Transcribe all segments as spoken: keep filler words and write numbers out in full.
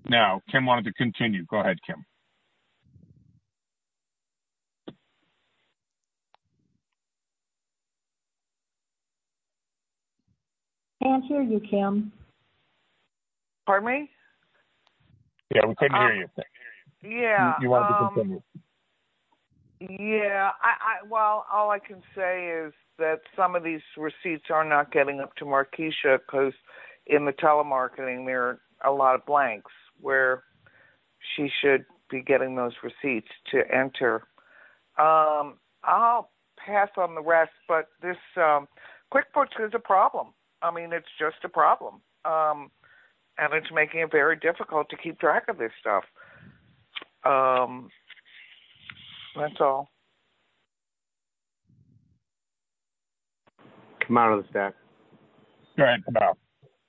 now. Kim wanted to continue. Go ahead, Kim. Can't hear you, Kim. Pardon me? Yeah, we couldn't um, hear you. Yeah. You, you wanted um, to continue. Yeah. I, I, well, all I can say is that some of these receipts are not getting up to Markeisha because in the telemarketing there are a lot of blanks where she should be getting those receipts to enter. Um, I'll pass on the rest, but this um, QuickBooks is a problem. I mean, it's just a problem. Um, and it's making it very difficult to keep track of this stuff. Um, that's all. Come out of the stack. Go ahead, come out.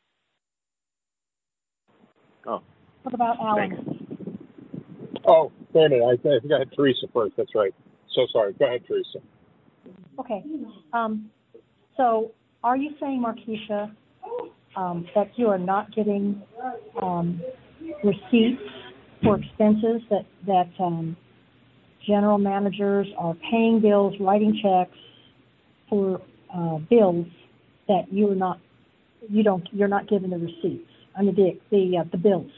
Oh. What about Alan? Thanks. Oh, wait a minute. I, I think I had Teresa first. That's right. So sorry. Go ahead, Teresa. Okay. Um, so are you saying, Markeisha, um, that you are not getting um, receipts for expenses, that, that um, general managers are paying bills, writing checks for uh, bills that you're not, you don't, you're not given the receipts, I mean the the, uh, the bills?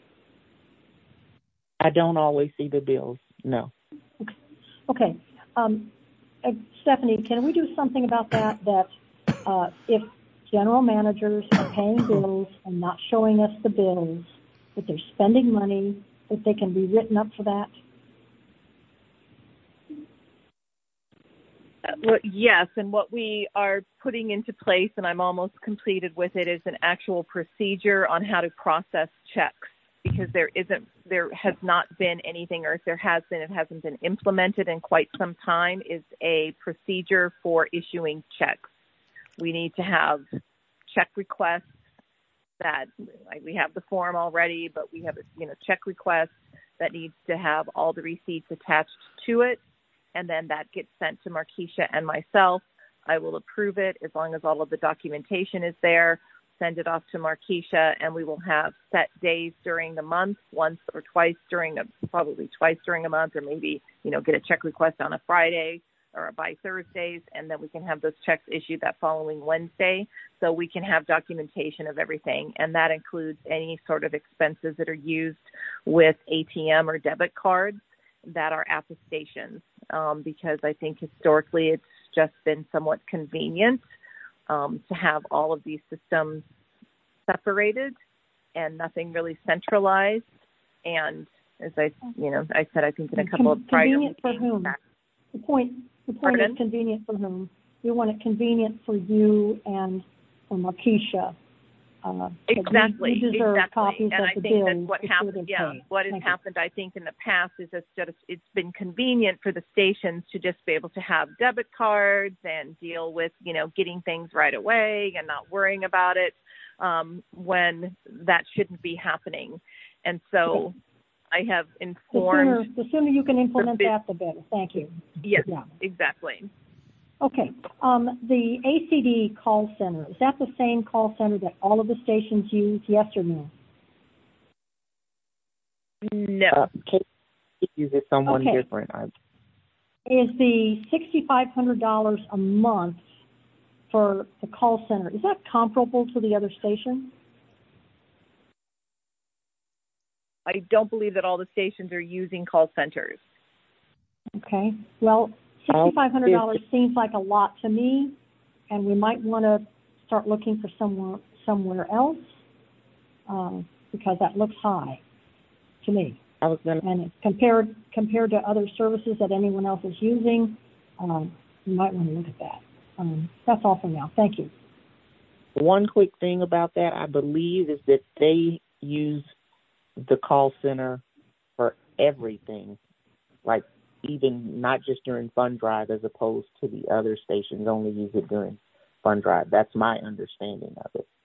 I don't always see the bills, no. Okay. okay. Um, uh, Stephanie, can we do something about that, that uh, if general managers are paying bills and not showing us the bills, that they're spending money, that they can be written up for that? Well, yes, and what we are putting into place, and I'm almost completed with it, is an actual procedure on how to process checks, because there isn't, there has not been anything, or if there has been, it hasn't been implemented in quite some time, is a procedure for issuing checks. We need to have check requests that, like, we have the form already, but we have a, you know, check request that needs to have all the receipts attached to it. And then that gets sent to Markeisha and myself. I will approve it as long as all of the documentation is there, send it off to Markeisha, and we will have set days during the month, once or twice during, a, probably twice during a month, or maybe, you know, get a check request on a Friday or by Thursdays, and then we can have those checks issued that following Wednesday, so we can have documentation of everything. And that includes any sort of expenses that are used with A T M or debit cards that are at the stations, um, because I think historically it's just been somewhat convenient um, to have all of these systems separated and nothing really centralized. And as I, you know, I said, I think in a couple Con- of prior convenient for whom? Back. The point, the point Pardon? is convenient for whom? We want it convenient for you and for Markeisha. Uh, exactly, we, we deserve exactly. copies and of I the think bills that what happened, yeah, paid. what has Thank happened, you. I think, in the past is it's just it's been convenient for the stations to just be able to have debit cards and deal with, you know, getting things right away and not worrying about it um, when that shouldn't be happening. And so I have informed. The sooner, the sooner you can implement the, that, the better. Thank you. Yes, yeah. exactly. Okay. Um, the A C D call center, is that the same call center that all of the stations use, yes or no? No. Uh, Kate uses someone okay. different. I... Is the six thousand five hundred dollars a month for the call center, is that comparable to the other stations? I don't believe that all the stations are using call centers. Okay. Well, six thousand five hundred dollars seems like a lot to me, and we might want to start looking for somewhere somewhere else um, because that looks high to me. I was gonna... And compared compared to other services that anyone else is using, um, you might want to look at that. Um, that's all for now. Thank you. One quick thing about that, I believe, is that they use the call center for everything, like even not just during fund drive, as opposed to the other stations only use it during fund drive. That's my understanding of it.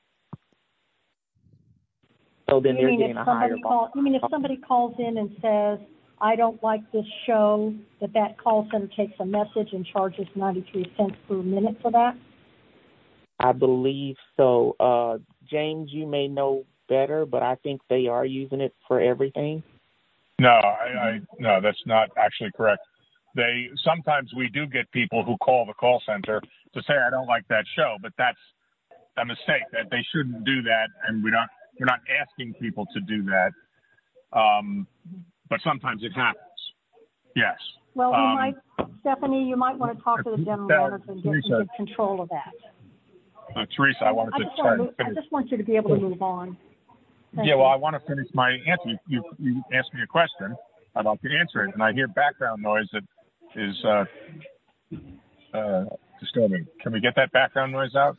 So then you they're mean getting if a somebody higher call, You mean if somebody calls in and says, I don't like this show, that that call center takes a message and charges ninety-three cents per minute for that? I believe so. Uh, James, you may know better, but I think they are using it for everything. No, I, I no, that's not actually correct. They sometimes we do get people who call the call center to say I don't like that show, but that's a mistake. That they shouldn't do that, and we're not we're not asking people to do that. Um, but sometimes it happens. Yes. Well, we um, might, Stephanie, you might want to talk to the general manager and get, and get control of that. Uh, Teresa, I wanted I to just, try want to to, I just want you to be able to move on. Thank yeah, you. well, I want to finish my answer. You, you, you asked me a question. I'd like to answer it, and I hear background noise that is uh, uh, disturbing. Can we get that background noise out?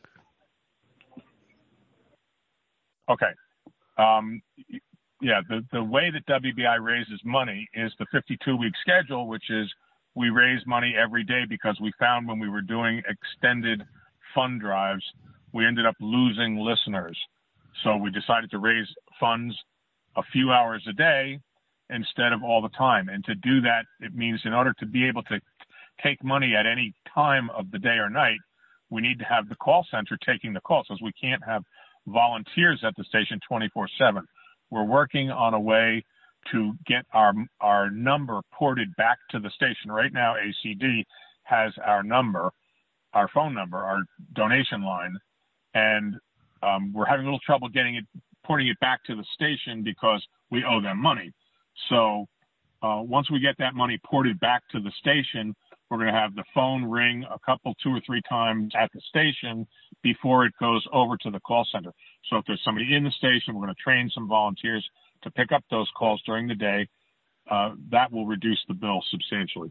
Okay. Um, yeah, the, the way that W B I raises money is the fifty-two week schedule, which is we raise money every day because we found when we were doing extended fund drives, we ended up losing listeners. So we decided to raise funds a few hours a day instead of all the time. And to do that, it means in order to be able to take money at any time of the day or night, we need to have the call center taking the calls, because we can't have volunteers at the station twenty-four seven. We're working on a way to get our our number ported back to the station. Right now, A C D has our number, our phone number, our donation line, and um, we're having a little trouble getting it, porting it back to the station because we owe them money. So uh, once we get that money ported back to the station, we're going to have the phone ring a couple, two or three times at the station before it goes over to the call center. So if there's somebody in the station, we're going to train some volunteers to pick up those calls during the day. Uh, that will reduce the bill substantially.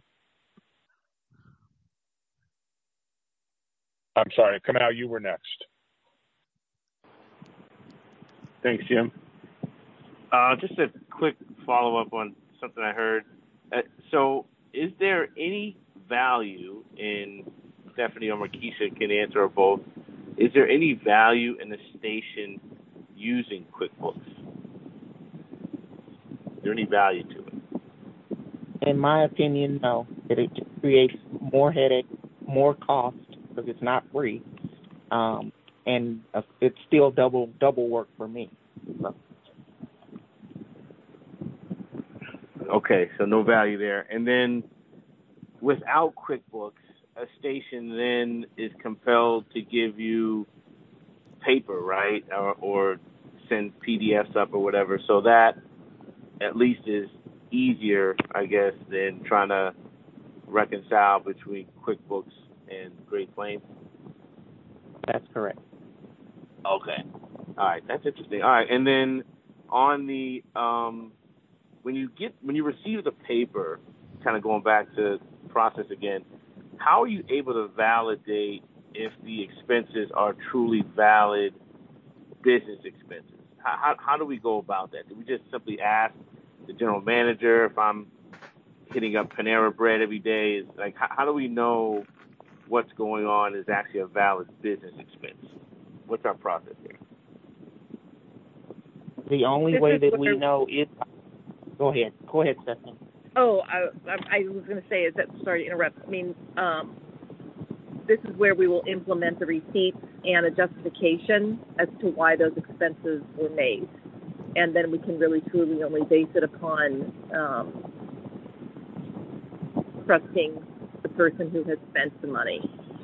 I'm sorry, Kamau, you were next. Thanks, Jim. Uh, just a quick follow-up on something I heard. Uh, so is there any value in, Stephanie or Markeisha can answer or both, is there any value in the station using QuickBooks? Is there any value to it? In my opinion, no. It, it creates more headache, more cost, because it's not free, um, and uh, it's still double double work for me. So. Okay, so no value there. And then without QuickBooks, a station then is compelled to give you paper, right, or, or send P D Fs up or whatever. So that at least is easier, I guess, than trying to reconcile between QuickBooks and Great Plains. That's correct. Okay. All right, that's interesting. All right, and then on the um, when you get when you receive the paper, kind of going back to the process again, how are you able to validate if the expenses are truly valid business expenses? How, how, how do we go about that? Do we just simply ask the general manager if I'm hitting up Panera Bread every day? Is like how, how do we know what's going on is actually a valid business expense? What's our process here? The only This way is that where- we know is go ahead. Go ahead, Stephanie. Oh, I, I, I was going to say is that, sorry to interrupt, I mean, um, this is where we will implement the receipts and a justification as to why those expenses were made. And then we can really truly only base it upon um, trusting the person who has spent the money.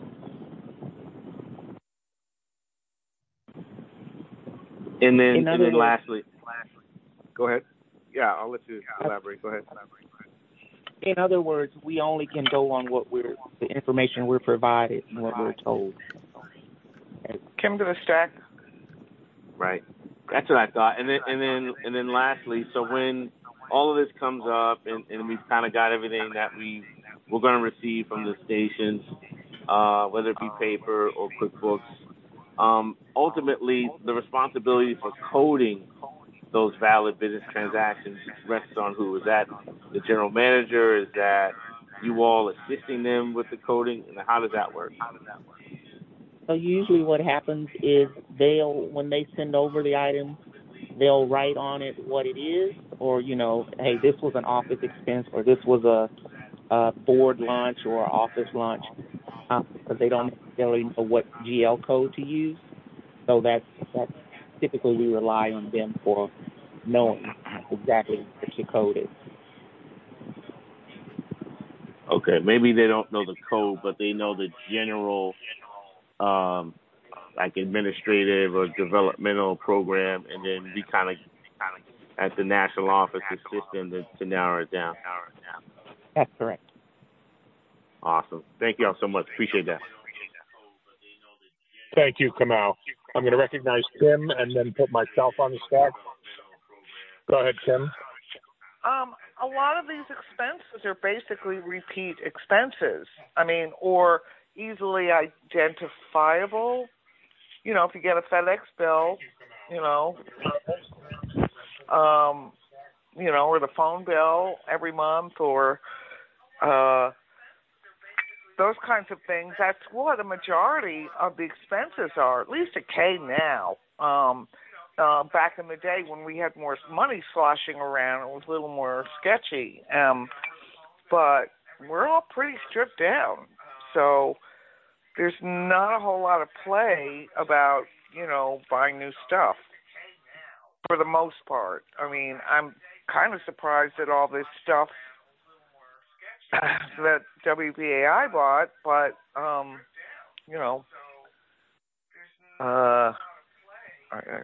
And then, In and then words, lastly, go ahead. Yeah, I'll let you elaborate. Go ahead. In other words, we only can go on what we're the information we're provided and what we're told. Kim to the stack. Right. That's what I thought. And then, and then, and then lastly, so when all of this comes up and, and we've kind of got everything that we we're going to receive from the stations, uh, whether it be paper or QuickBooks, um, ultimately the responsibility for coding those valid business transactions rests on who? Is that the general manager? Is that you all assisting them with the coding? And how does that work? How does that work? So usually what happens is they'll, when they send over the items, they'll write on it what it is, or, you know, hey, this was an office expense, or this was a, a board lunch or office lunch, uh, because they don't necessarily know what G L code to use. So that's, that's typically we rely on them for knowing exactly what your code is. Okay, maybe they don't know the code, but they know the general, um, like administrative or developmental program, and then we kind of, at the national office, assist them to, to narrow it down. That's correct. Awesome. Thank you all so much. Appreciate that. Thank you, Kamal. I'm going to recognize Kim and then put myself on the stack. Go ahead, Kim. Um, a lot of these expenses are basically repeat expenses. I mean, or easily identifiable. You know, if you get a FedEx bill, you know, um, you know, or the phone bill every month, or uh, those kinds of things. That's what a majority of the expenses are. At least at K now. Um, Uh, back in the day when we had more money sloshing around, it was a little more sketchy. Um, but we're all pretty stripped down. So there's not a whole lot of play about, you know, buying new stuff for the most part. I mean, I'm kind of surprised at all this stuff that W B A I bought, but, um, you know, uh, I, I,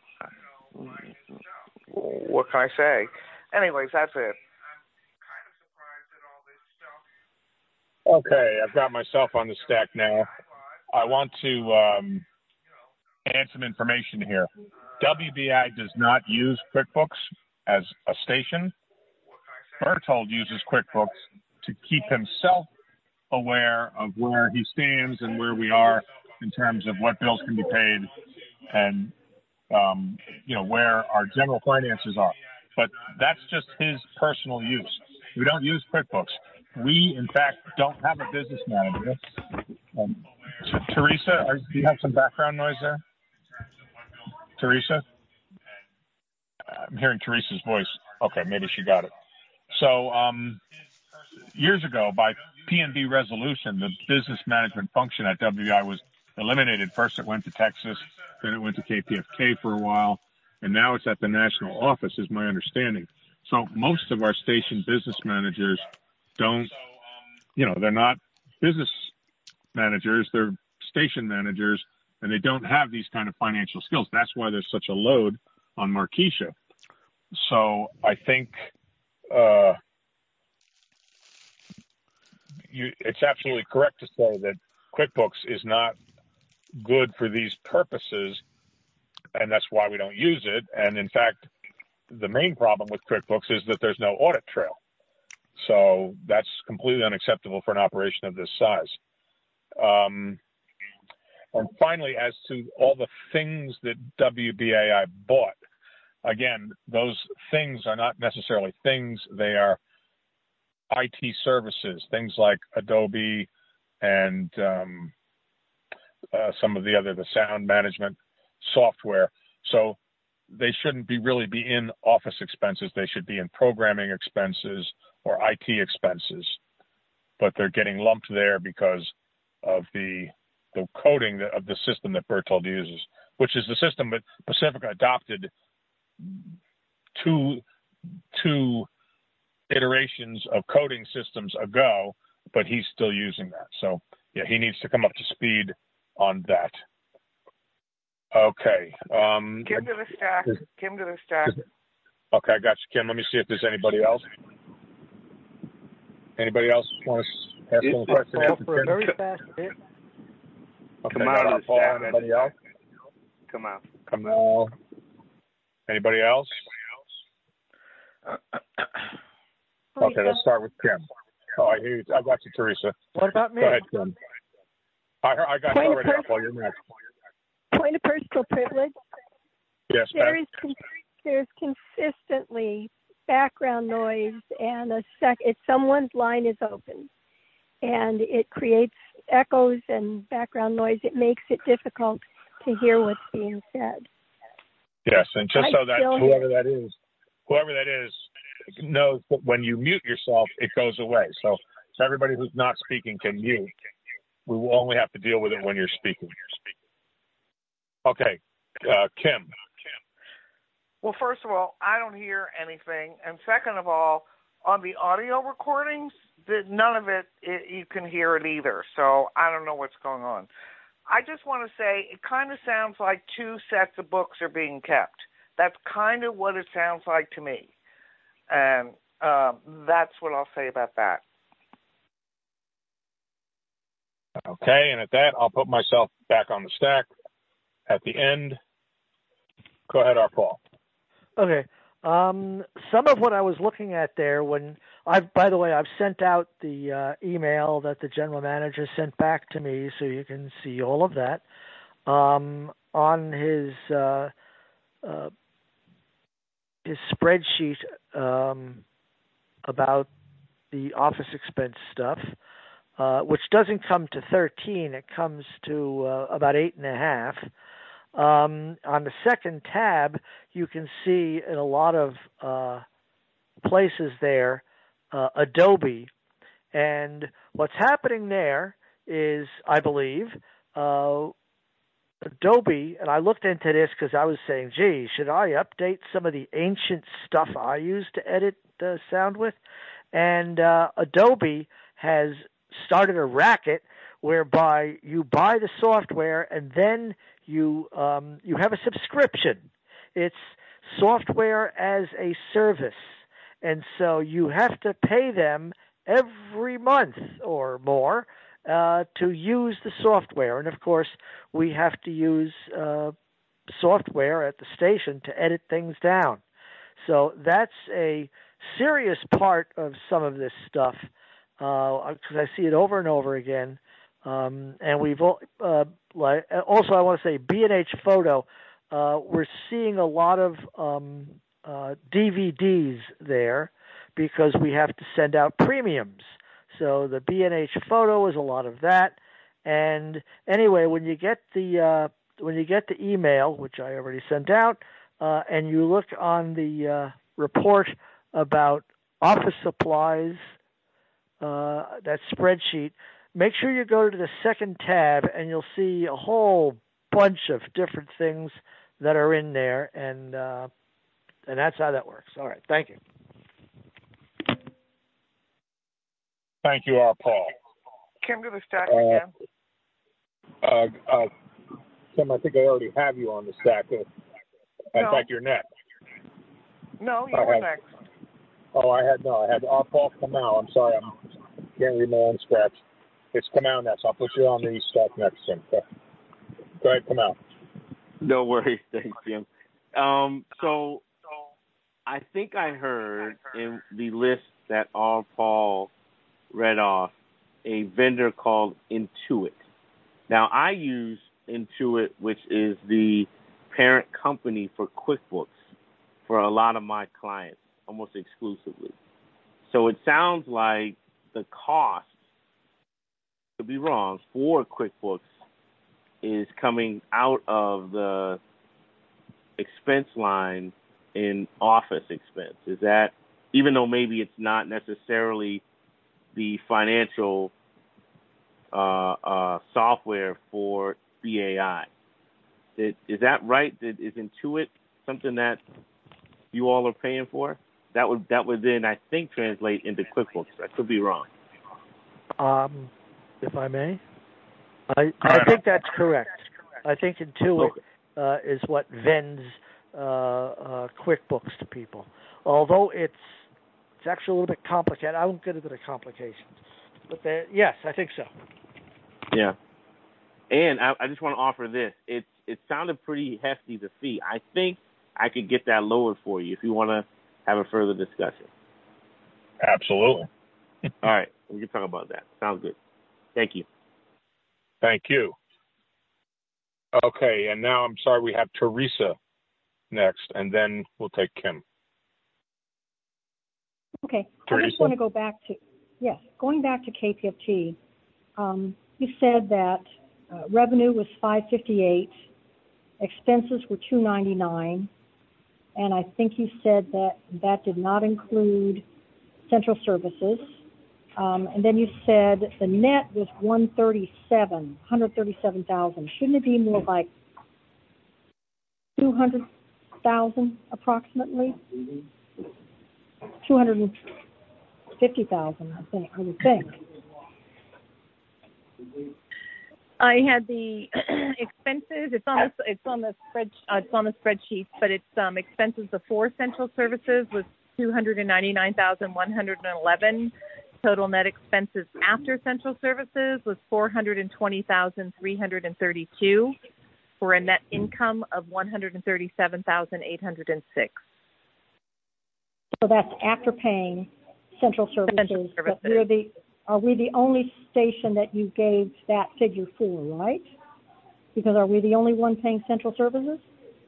what can I say? Anyways, that's it. Okay, I've got myself on the stack now. I want to um, add some information here. W B I does not use QuickBooks as a station. Berthold uses QuickBooks to keep himself aware of where he stands and where we are in terms of what bills can be paid and Um, you know, where our general finances are. But that's just his personal use. We don't use QuickBooks. We, in fact, don't have a business manager. Um, T- Teresa, are, do you have some background noise there? Teresa? I'm hearing Teresa's voice. Okay, maybe she got it. So um, years ago, by P N B resolution, the business management function at W B I was eliminated. First it went to Texas, then it went to K P F K for a while, and now it's at the national office, is my understanding. So most of our station business managers don't, you know, they're not business managers, they're station managers, and they don't have these kind of financial skills. That's why there's such a load on Markeisha. So I think uh, you, it's absolutely correct to say that QuickBooks is not good for these purposes, and that's why we don't use it. And in fact, the main problem with QuickBooks is that there's no audit trail. So that's completely unacceptable for an operation of this size. Um, and finally, as to all the things that W B A I bought, again, those things are not necessarily things. They are I T services, things like Adobe and um, uh, some of the other, the sound management software. So they shouldn't be really be in office expenses. They should be in programming expenses or I T expenses. But they're getting lumped there because of the the coding of the system that Berthold uses, which is the system that Pacifica adopted two two iterations of coding systems ago, but he's still using that. So yeah, he needs to come up to speed on that. Okay. Um, Kim to the stack. Kim to the stack. Okay, I got you, Kim. Let me see if there's anybody else. Anybody else want to ask a question? Well, for a very fast bit. Okay, Come out of the Paul, stack. anybody else? Come out. Come out. Anybody else? Okay, let's start with Kim. Oh, I hear you. I got you, Teresa. What about me? Go ahead, Kim. I, I got Point you already. of pers- Paul, you're next. Point of personal privilege. Yes, There ma'am. is con- there's consistently background noise, and a sec. If someone's line is open, and it creates echoes and background noise, it makes it difficult to hear what's being said. Yes, and just I so that still whoever that is, whoever that is, knows that when you mute yourself, it goes away. So, so everybody who's not speaking can mute. We will only have to deal with it when you're speaking. Okay, uh, Kim, Well, first of all, I don't hear anything. And second of all, on the audio recordings, the, none of it, it, you can hear it either. So I don't know what's going on. I just want to say it kind of sounds like two sets of books are being kept. That's kind of what it sounds like to me. And um, that's what I'll say about that. Okay, and at that, I'll put myself back on the stack at the end. Go ahead, R. Paul. Okay. Um, some of what I was looking at there when I've, by the way, I've sent out the uh, email that the general manager sent back to me, so you can see all of that. Um, on his uh, uh, his spreadsheet um, about the office expense stuff, uh, which doesn't come to thirteen, it comes to uh, about eight and a half. Um, on the second tab, you can see in a lot of uh, places there uh, Adobe. And what's happening there is, I believe, uh, Adobe, and I looked into this because I was saying, gee, should I update some of the ancient stuff I used to edit uh, sound with? And uh, Adobe has started a racket whereby you buy the software and then you um, you have a subscription. It's software as a service, and so you have to pay them every month or more uh, to use the software. And of course, we have to use uh, software at the station to edit things down. So that's a serious part of some of this stuff because uh, I see it over and over again. Um, and we've uh, like, also, I want to say B and H Photo. Uh, we're seeing a lot of um, uh, D V Ds there because we have to send out premiums. So the B and H Photo is a lot of that. And anyway, when you get the uh, when you get the email, which I already sent out, uh, and you look on the uh, report about office supplies, uh, that spreadsheet. Make sure you go to the second tab, and you'll see a whole bunch of different things that are in there, and uh, and that's how that works. All right, thank you. Thank you, R. Paul. Kim, to the stack uh, again. Uh, uh, Kim, I think I already have you on the stack. In no. fact, you're next. No, you I were had, next. Oh, I had no. I had R. Paul come out. I'm sorry, I'm can't read my own scratch. It's come out next. I'll put you on the stack next, Tim. Go ahead, come out. No worries. Thanks, Jim. Um, so I think I heard in the list that R. Paul read off a vendor called Intuit. Now, I use Intuit, which is the parent company for QuickBooks for a lot of my clients, almost exclusively. So it sounds like the cost, could be wrong, for QuickBooks is coming out of the expense line in office expense. Is that, even though maybe it's not necessarily the financial uh, uh, software for B A I, is, is that right? Is Intuit something that you all are paying for? That would that would then, I think, translate into QuickBooks. I could be wrong. Um, if I may, I, I think that's correct. I think Intuit Okay. uh, is what vends uh, uh, QuickBooks to people. Although it's it's actually a little bit complicated. I won't get into the complications, but yes, I think so. Yeah, and I, I just want to offer this. It it sounded pretty hefty, the fee. I think I could get that lowered for you if you want to have a further discussion. Absolutely. All right, we can talk about that. Sounds good. Thank you. Thank you. Okay, and now I'm sorry we have Teresa next, and then we'll take Kim. Okay. Teresa? I just want to go back to, yes, going back to K P F T. Um, you said that uh, revenue was five fifty-eight, expenses were two ninety-nine, and I think you said that that did not include central services. Um, and then you said the net was one thirty-seven, one thirty-seven thousand. Shouldn't it be more like two hundred thousand approximately. Two hundred fifty thousand, I think. I would think. I had the expenses. It's on the it's on the spread uh, it's on the spreadsheet, but it's um, expenses before central services was two hundred and ninety nine thousand one hundred and eleven. Total net expenses after central services was four hundred and twenty thousand three hundred and thirty two, for a net income of one hundred and thirty seven thousand eight hundred and six. So that's after paying central services. Central services. But we're the Are we the only station that you gave that figure for, right? Because are we the only one paying central services?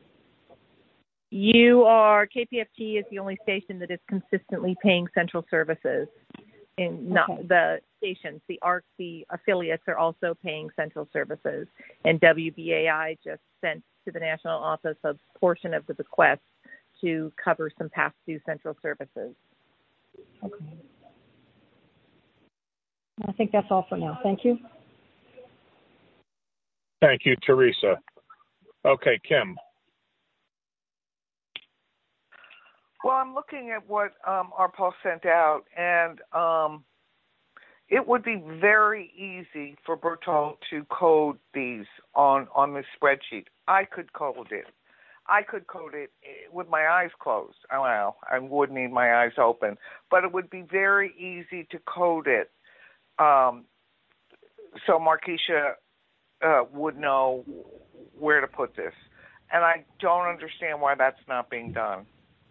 You are, K P F T is the only station that is consistently paying central services. In not Okay. the stations, the A R C, the affiliates are also paying central services. And W B A I just sent to the national office a portion of the bequest to cover some past due central services. Okay. I think that's all for now. Thank you. Thank you, Teresa. Okay, Kim. Well, I'm looking at what um, R P A L sent out, and um, it would be very easy for Berthold to code these on, on this spreadsheet. I could code it. I could code it with my eyes closed. Well, I would need my eyes open, but it would be very easy to code it um, so Markeisha uh, would know where to put this. And I don't understand why that's not being done.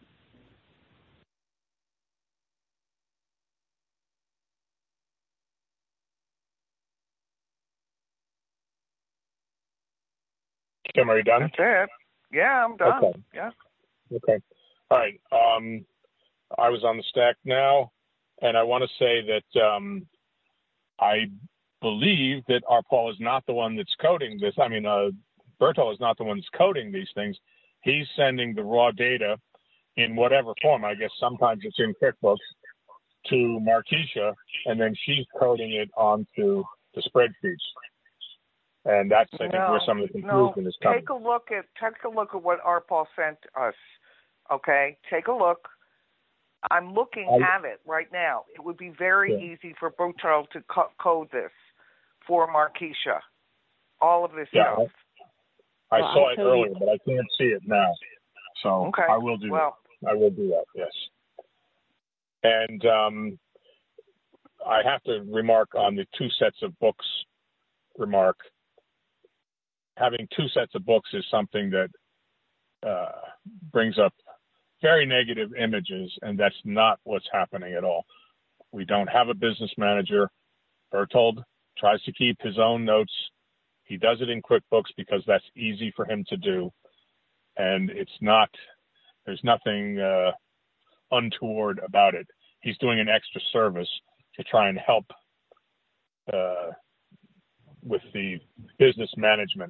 Kim, are you done? That's it. Yeah, I'm done. Okay. Yeah. Okay. All right. Um, I was on the stack now, and I want to say that um, I believe that R P A L is not the one that's coding this. I mean, uh, Berthold is not the one that's coding these things. He's sending the raw data in whatever form. I guess sometimes it's in QuickBooks to Markeisha, and then she's coding it onto the spreadsheets. And that's, I think, no, where some of the confusion no. is coming. Take a look at take a look at what R P A L sent us. Okay, take a look. I'm looking I, at it right now. It would be very yeah. easy for Berthold to co- code this for Markeisha. All of this yeah, stuff. I, I well, saw I'll it tell earlier, you. but I can't see it now. So Okay. I will do well, that. I will do that. Yes. And um, I have to remark on the two sets of books remark. Having two sets of books is something that uh, brings up very negative images, and that's not what's happening at all. We don't have a business manager. Berthold tries to keep his own notes. He does it in QuickBooks because that's easy for him to do. And it's not, there's nothing uh, untoward about it. He's doing an extra service to try and help uh, with the business management.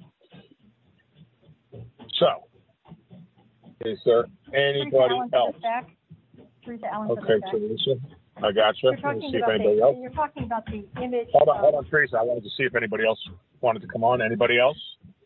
So, is there anybody Teresa else? Back. Teresa Allen Okay, back. Teresa, I got you. You're Let me talking, see if about anybody the, else. you're talking about the image. Hold on, of, hold on, Teresa. I wanted to see if anybody else wanted to come on. Anybody else?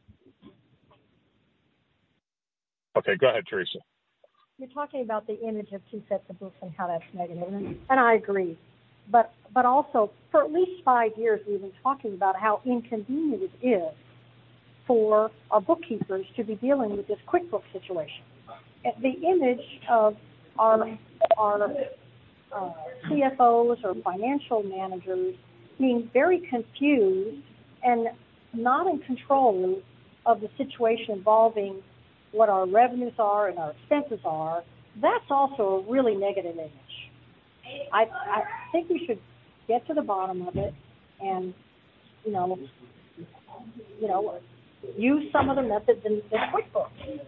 Okay, go ahead, Teresa. You're talking about the image of two sets of books and how that's negative, and, and I agree. But but also, for at least five years, we've been talking about how inconvenient it is for our bookkeepers to be dealing with this QuickBooks situation. The image of our our uh, C F Os or financial managers being very confused and not in control of the situation involving what our revenues are and our expenses are, that's also a really negative image. I, I think we should get to the bottom of it and, you know, you know, use some of the methods in, in QuickBooks.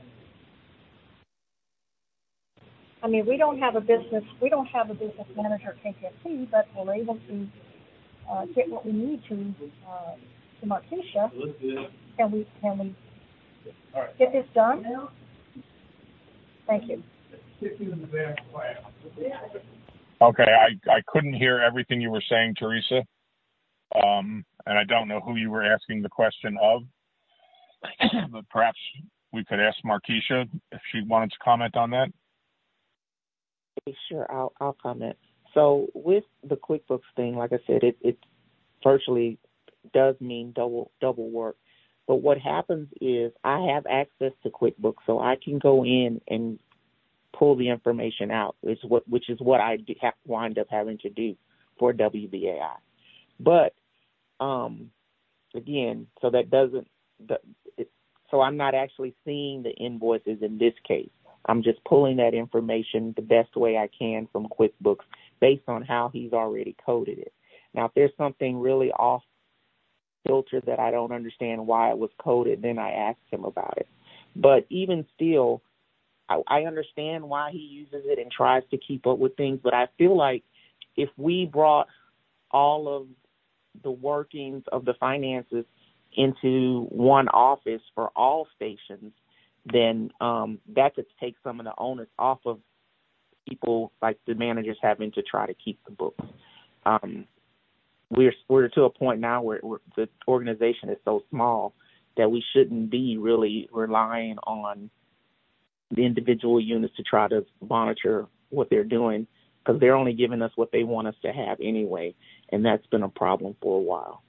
I mean, we don't have a business, we don't have a business manager at K P F T, but we're able to uh, get what we need to uh, to Markeisha. Can we, can we get this done? Thank you. Okay, I, I couldn't hear everything you were saying, Teresa, um, and I don't know who you were asking the question of, but perhaps we could ask Markeisha if she wanted to comment on that. Sure, I'll I'll comment. So with the QuickBooks thing, like I said, it it virtually does mean double double work. But what happens is I have access to QuickBooks, so I can go in and pull the information out, which is what which is what I do have, wind up having to do for W B A I. But um, again, so that doesn't. The, it, so I'm not actually seeing the invoices in this case. I'm just pulling that information the best way I can from QuickBooks based on how he's already coded it. Now, if there's something really off filter that I don't understand why it was coded, then I ask him about it. But even still, I, I understand why he uses it and tries to keep up with things, but I feel like if we brought all of the workings of the finances into one office for all stations, then um, that could take some of the onus off of people like the managers having to try to keep the books. Um, we're we're to a point now where we're, the organization is so small that we shouldn't be really relying on the individual units to try to monitor what they're doing, because they're only giving us what they want us to have anyway, and that's been a problem for a while.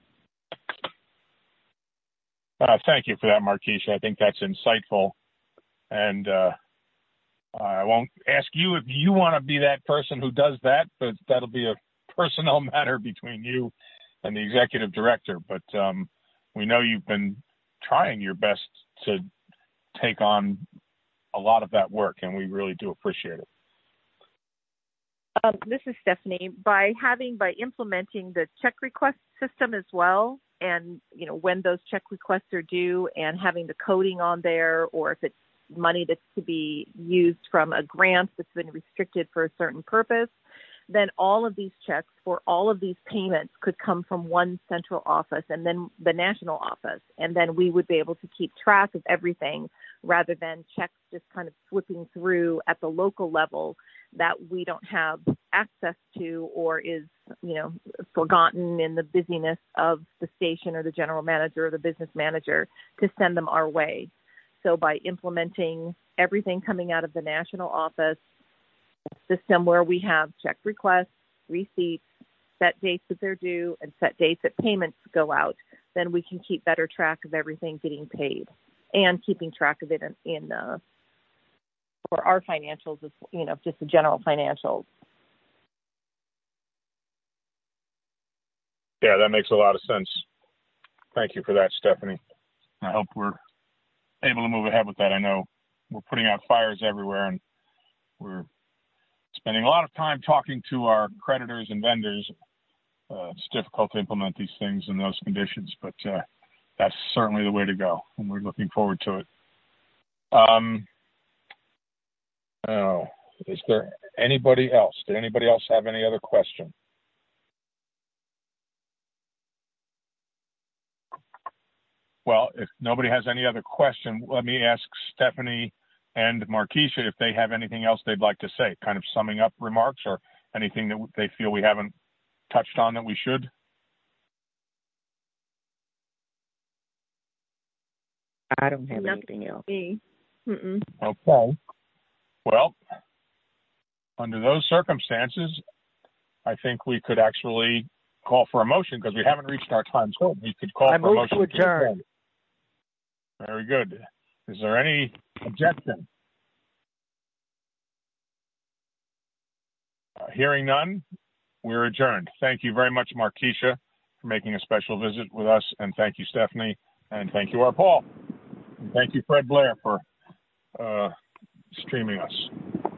Uh, thank you for that, Markeisha. I think that's insightful. And uh, I won't ask you if you want to be that person who does that, but that'll be a personnel matter between you and the executive director. But um, we know you've been trying your best to take on a lot of that work, and we really do appreciate it. Um, this is Stephanie. By having, by implementing the check request system as well, and, you know, when those check requests are due and having the coding on there, or if it's money that's to be used from a grant that's been restricted for a certain purpose, then all of these checks for all of these payments could come from one central office and then the national office. And then we would be able to keep track of everything rather than checks just kind of slipping through at the local level that we don't have access to, or is, you know, forgotten in the busyness of the station or the general manager or the business manager to send them our way. So by implementing everything coming out of the national office, a system where we have check requests, receipts, set dates that they're due, and set dates that payments go out, then we can keep better track of everything getting paid and keeping track of it in, in uh, for our financials, you know, just the general financials. Yeah, that makes a lot of sense. Thank you for that, Stephanie. I hope we're able to move ahead with that. I know we're putting out fires everywhere, and we're spending a lot of time talking to our creditors and vendors. Uh, it's difficult to implement these things in those conditions, but uh, that's certainly the way to go, and we're looking forward to it. Um, oh, is there anybody else? Did anybody else have any other question? Well, if nobody has any other question, let me ask Stephanie and Markeisha if they have anything else they'd like to say, kind of summing up remarks or anything that they feel we haven't touched on that we should. I don't have Nothing anything else. Me. Mm-mm. Okay. Well, under those circumstances, I think we could actually call for a motion because we haven't reached our time. So we could call I for a move motion to adjourn. adjourn. Very good. Is there any objection? Uh, hearing none, we're adjourned. Thank you very much, Markeisha, for making a special visit with us, and thank you, Stephanie, and thank you, our Paul. And thank you, Fred Blair, for uh, streaming us.